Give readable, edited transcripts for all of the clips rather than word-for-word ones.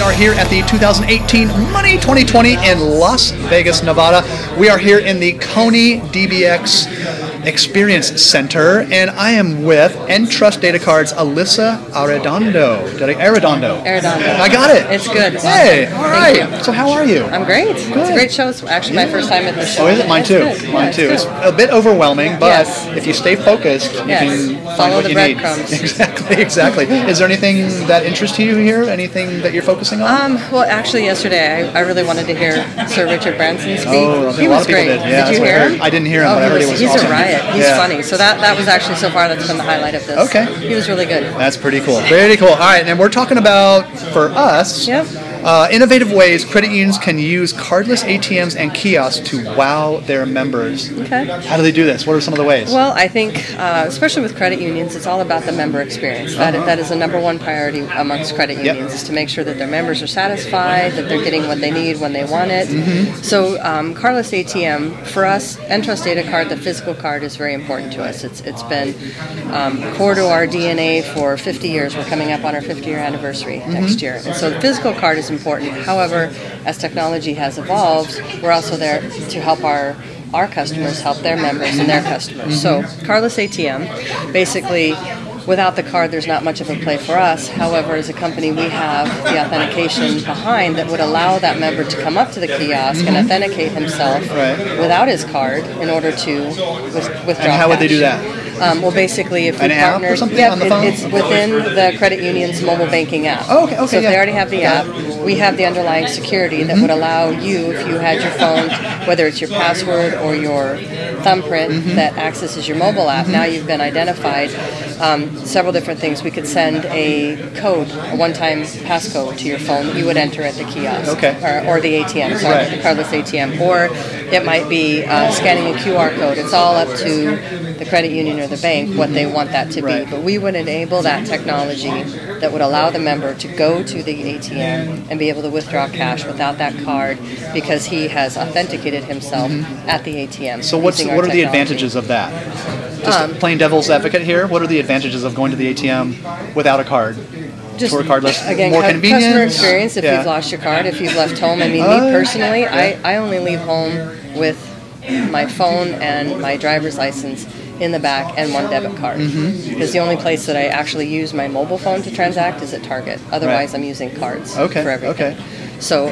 are here at the 2018 Money 2020 in Las Vegas, Nevada. We are here in the Coney DBX Experience Center, and I am with Entrust Data Card's Alyssa Arredondo. Arredondo. I got it. It's good. Hey, all right. So how are you? I'm great. Good. It's a great show. It's actually my first time at the show. Oh, is it? Mine too. Mine too. It's a bit overwhelming, but if you stay focused, you can follow find what the you breadcrumbs. need. Exactly. Is there anything that interests you here? Anything that you're focusing on? Well, actually, yesterday I really wanted to hear Sir Richard Branson speak. Oh, he was great. Yeah, did you hear him? I didn't hear him, but I heard he was He's awesome. a riot. He's funny. So that was actually so far that's been the highlight of this. Okay. He was really good. That's pretty cool. Very cool. All right, and we're talking about, for us, innovative ways credit unions can use cardless ATMs and kiosks to wow their members. Okay. How do they do this? What are some of the ways? Well, I think, especially with credit unions, it's all about the member experience. That is the number one priority amongst credit unions, is to make sure that their members are satisfied, that they're getting what they need when they want it. So cardless ATM, for us, Entrust Data Card, the physical card, is very important to us. It's been core to our DNA for 50 years. We're coming up on our 50-year anniversary next year. And so the physical card is important. However, as technology has evolved, we're also there to help our customers help their members and their customers. So cardless ATM, basically, without the card, there's not much of a play for us. However, as a company, we have the authentication behind that would allow that member to come up to the kiosk and authenticate himself without his card in order to withdraw. And how would they do that? Well, basically, if we partner, app or something on the phone? It's within the credit union's mobile banking app. Oh, okay. So if they already have the app, we have the underlying security that would allow you, if you had your phone, whether it's your password or your thumbprint that accesses your mobile app, now you've been identified. Several different things. We could send a code, a one-time passcode to your phone that you would enter at the kiosk or the ATM, the cardless ATM. Or it might be scanning a QR code. It's all up to the credit union or the bank what they want that to be. But we would enable that technology that would allow the member to go to the ATM and be able to withdraw cash without that card because he has authenticated himself at the ATM. So what are the advantages of that? Just plain devil's advocate here. What are the advantages of going to the ATM without a card? Just for cardless, again, more convenient. Customer experience. If you've lost your card, if you've left home. I mean, me personally, I only leave home with my phone and my driver's license in the back and one debit card. Because the only place that I actually use my mobile phone to transact is at Target. Otherwise, I'm using cards for everything. So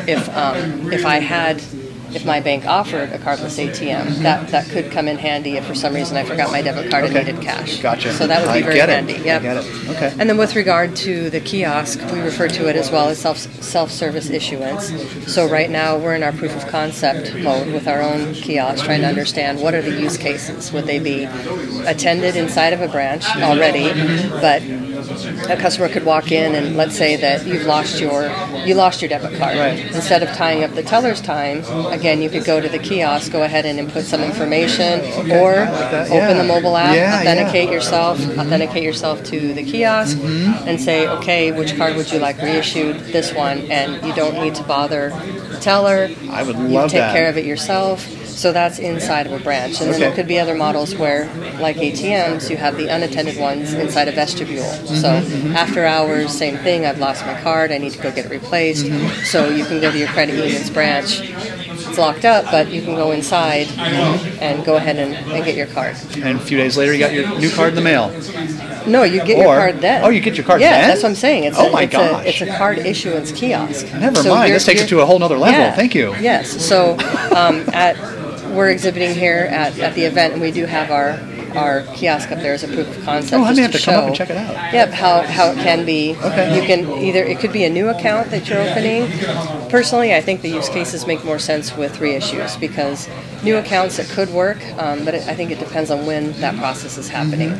if my bank offered a cardless ATM, that could come in handy if for some reason I forgot my debit card and needed cash. Gotcha. So that would be very handy. I get it. Okay. And then with regard to the kiosk, we refer to it as well as self-service issuance. So right now we're in our proof of concept mode with our own kiosk, trying to understand what are the use cases. Would they be attended inside of a branch already, but a customer could walk in and let's say that you lost your debit card. Instead of tying up the teller's time, again, you could go to the kiosk, go ahead and input some information, or open the mobile app, authenticate yourself to the kiosk, and say, okay, which card would you like reissued? This one, and you don't need to bother the teller. I would love that. You take care of it yourself. So that's inside of a branch. And then there could be other models where, like ATMs, you have the unattended ones inside a vestibule. So after hours, same thing, I've lost my card, I need to go get it replaced. So you can go to your credit union's branch. It's locked up, but you can go inside and go ahead and get your card. And a few days later, you got your new card in the mail. No, you get your card then. Oh, you get your card then? then? Yeah, that's what I'm saying. It's gosh. It's a card issuance kiosk. Never mind. This takes it to a whole nother level. Yeah, Thank you. Yes. So we're exhibiting here at the event, and we do have our kiosk up there as a proof of concept. Oh, I may have to show, come up and check it out. Yep, how it can be. You can it could be a new account that you're opening. Personally, I think the use cases make more sense with reissues because new accounts, it could work, but I think it depends on when that process is happening.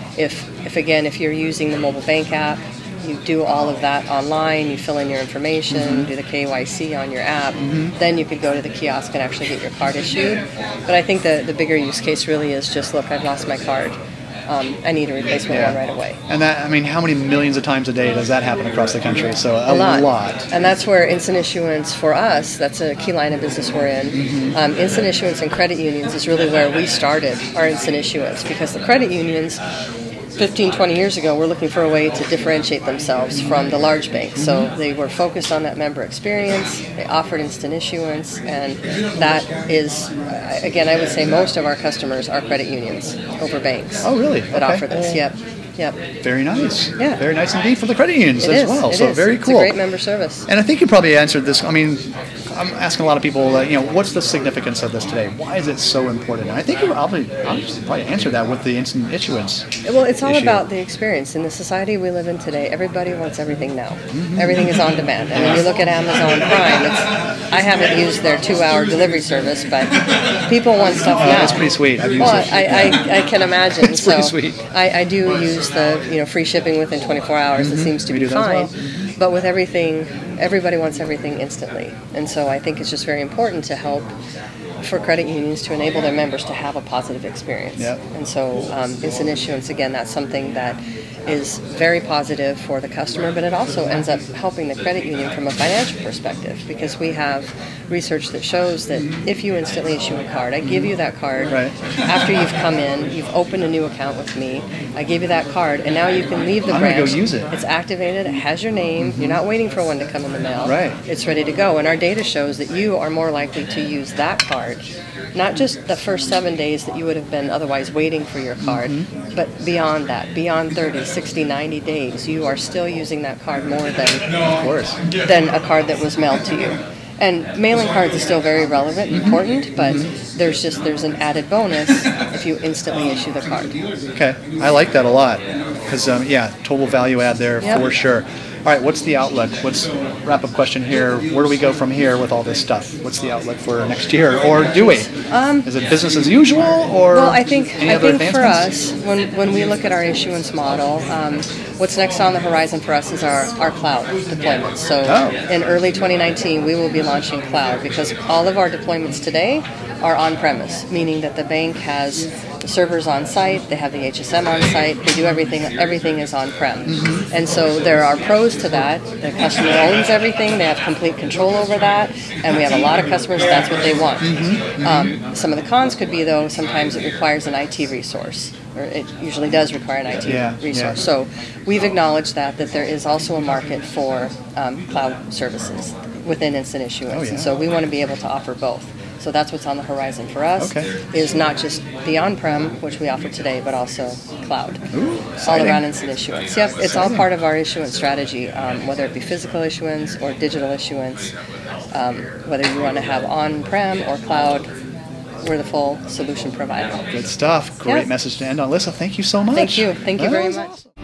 If you're using the mobile bank app, you do all of that online, you fill in your information, do the KYC on your app, then you could go to the kiosk and actually get your card issued. But I think the bigger use case really is just, look, I've lost my card. I need a replacement one right away. And that, I mean, how many millions of times a day does that happen across the country? So a lot. And that's where instant issuance for us, that's a key line of business we're in. Instant issuance and credit unions is really where we started our instant issuance because the credit unions, 15, 20 years ago were looking for a way to differentiate themselves from the large banks. So they were focused on that member experience. They offered instant issuance, and that is, again, I would say most of our customers are credit unions over banks. Oh, really? That offer this. Yep. Very nice. Yeah. Very nice indeed for the credit unions as well. It So is. very It's cool. a great member service. And I think you probably answered this. I mean, I'm asking a lot of people, what's the significance of this today? Why is it so important? And I think you probably answered that with the instant issuance. Well, it's all issue. about the experience. In the society we live in today, everybody wants everything now. Everything is on demand. And when you look at Amazon Prime, I haven't used their 2-hour delivery service, but people want stuff now. That's pretty sweet. I've used Well, it. I can imagine. It's pretty sweet. I do use the free shipping within 24 hours. It seems to We be do that fine. as well. But with everything, everybody wants everything instantly. And so I think it's just very important to help for credit unions to enable their members to have a positive experience. Yep. And so instant issuance, again, that's something that is very positive for the customer, but it also ends up helping the credit union from a financial perspective, because we have research that shows that if you instantly issue a card, I give you that card Right. after you've come in, you've opened a new account with me, I give you that card, and now you can leave the I'm gonna branch. go use it. It's activated, it has your name, you're not waiting for one to come in the mail. Right. It's ready to go, and our data shows that you are more likely to use that card, not just the first 7 days that you would have been otherwise waiting for your card, but beyond that, beyond 30, 60, 90 days, you are still using that card more Of course. than a card that was mailed to you. And mailing cards is still very relevant and important, but there's an added bonus if you instantly issue the card. Okay. I like that a lot because, total value add there Yep. for sure. All right, what's the outlook? What's wrap-up question here? Where do we go from here with all this stuff? What's the outlook for next year, or do we? Is it business as usual, or Well, I think other for advancements? us, when we look at our issuance model, what's next on the horizon for us is our cloud deployments. So in early 2019, we will be launching cloud, because all of our deployments today are on-premise, meaning that the bank has the servers on site, they have the HSM on site, they do everything is on-prem. And so there are pros to that. The customer owns everything, they have complete control over that, and we have a lot of customers that's what they want. Some of the cons could be, though, sometimes it requires an IT resource, or it usually does require an IT resource. So we've acknowledged that there is also a market for cloud services within instant issuance. And so we want to be able to offer both. So that's what's on the horizon for us, is not just the on-prem, which we offer today, but also cloud. All around instant issuance. Yep, it's all part of our issuance strategy, whether it be physical issuance or digital issuance, whether you want to have on-prem or cloud, we're the full solution provider. Good stuff. Great message to end on. Alyssa, thank you so much. Thank you. Thank you That very was much. awesome.